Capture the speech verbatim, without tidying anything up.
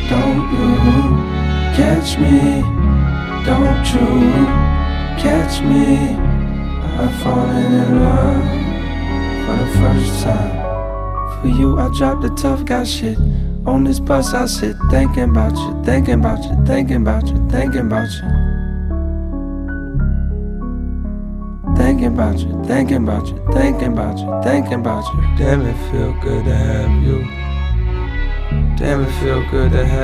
Don't you catch me, don't you catch me. I've fallen in love for the first time. For you I dropped the tough guy shit. On this bus I sit thinking about you, thinking about you, thinking about you, thinking about you. Thinking about you, thinking about you, thinking about you, thinking about you. Damn, it feel good to have you. Damn, it feel good to have you.